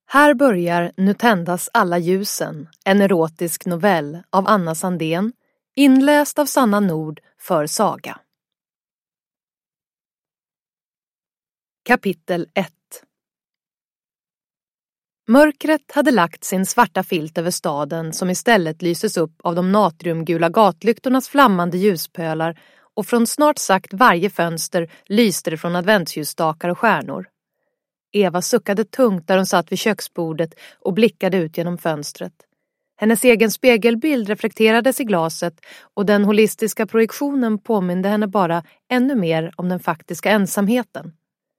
Här börjar Nu tändas alla ljusen, en erotisk novell av Anna Sandén, inläst av Sanna Nord för Saga. Kapitel 1. Mörkret hade lagt sin svarta filt över staden som istället lyses upp av de natriumgula gatlyktornas flammande ljuspölar, och från snart sagt varje fönster lyste det från adventsljusstakar och stjärnor. Eva suckade tungt där hon satt vid köksbordet och blickade ut genom fönstret. Hennes egen spegelbild reflekterades i glaset och den holistiska projektionen påminde henne bara ännu mer om den faktiska ensamheten.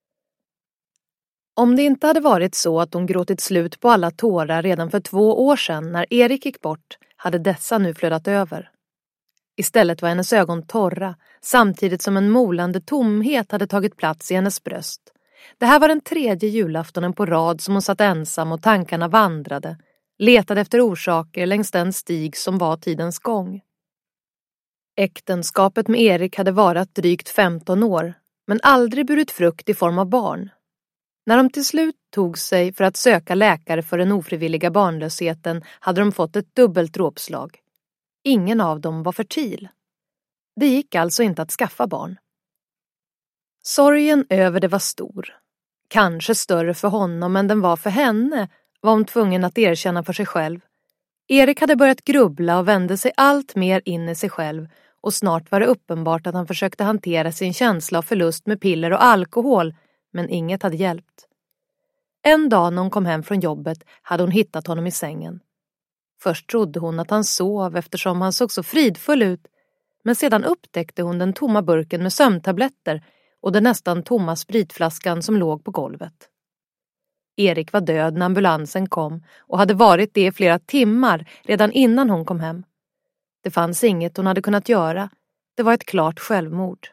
Om det inte hade varit så att hon gråtit slut på alla tårar redan för 2 år sedan när Erik gick bort, hade dessa nu flödat över. Istället var hennes ögon torra, samtidigt som en molande tomhet hade tagit plats i hennes bröst. Det här var den 3:e julaftonen på rad som hon satt ensam och tankarna vandrade, letade efter orsaker längs den stig som var tidens gång. Äktenskapet med Erik hade varit drygt 15 år, men aldrig burit frukt i form av barn. När de till slut tog sig för att söka läkare för den ofrivilliga barnlösheten hade de fått ett dubbelt dråpslag. Ingen av dem var fertil. Det gick alltså inte att skaffa barn. Sorgen över det var stor. Kanske större för honom än den var för henne, var hon tvungen att erkänna för sig själv. Erik hade börjat grubbla och vände sig allt mer in i sig själv, och snart var det uppenbart att han försökte hantera sin känsla av förlust med piller och alkohol, men inget hade hjälpt. En dag när hon kom hem från jobbet hade hon hittat honom i sängen. Först trodde hon att han sov eftersom han såg så fridfull ut, men sedan upptäckte hon den tomma burken med sömntabletter och den nästan tomma spritflaskan som låg på golvet. Erik var död när ambulansen kom och hade varit det i flera timmar redan innan hon kom hem. Det fanns inget hon hade kunnat göra. Det var ett klart självmord.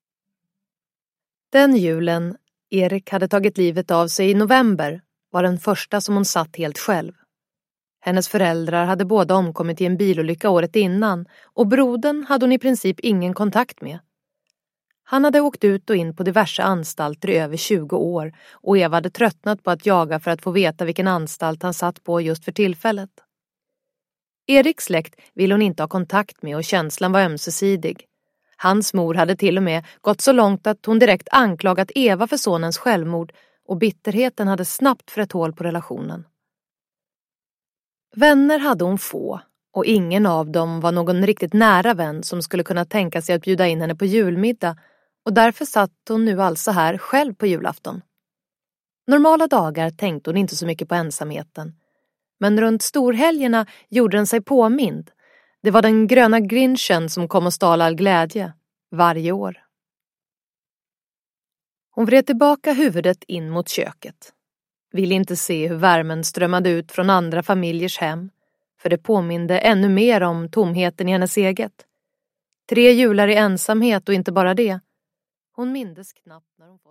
Den julen Erik hade tagit livet av sig i november var den första som hon satt helt själv. Hennes föräldrar hade båda omkommit i en bilolycka året innan, och brodern hade hon i princip ingen kontakt med. Han hade åkt ut och in på diverse anstalter i över 20 år, och Eva hade tröttnat på att jaga för att få veta vilken anstalt han satt på just för tillfället. Eriks släkt ville hon inte ha kontakt med och känslan var ömsesidig. Hans mor hade till och med gått så långt att hon direkt anklagat Eva för sonens självmord, och bitterheten hade snabbt frätt hål på relationen. Vänner hade hon få, och ingen av dem var någon riktigt nära vän som skulle kunna tänka sig att bjuda in henne på julmiddag, och därför satt hon nu alltså här själv på julafton. Normala dagar tänkte hon inte så mycket på ensamheten, men runt storhelgerna gjorde den sig påmind. Det var den gröna grinchen som kom och stal all glädje, varje år. Hon vred tillbaka huvudet in mot köket. Ville inte se hur värmen strömmade ut från andra familjers hem, för det påminde ännu mer om tomheten i hennes eget. 3 jular i ensamhet, och inte bara det. Hon mindes knappt när hon fått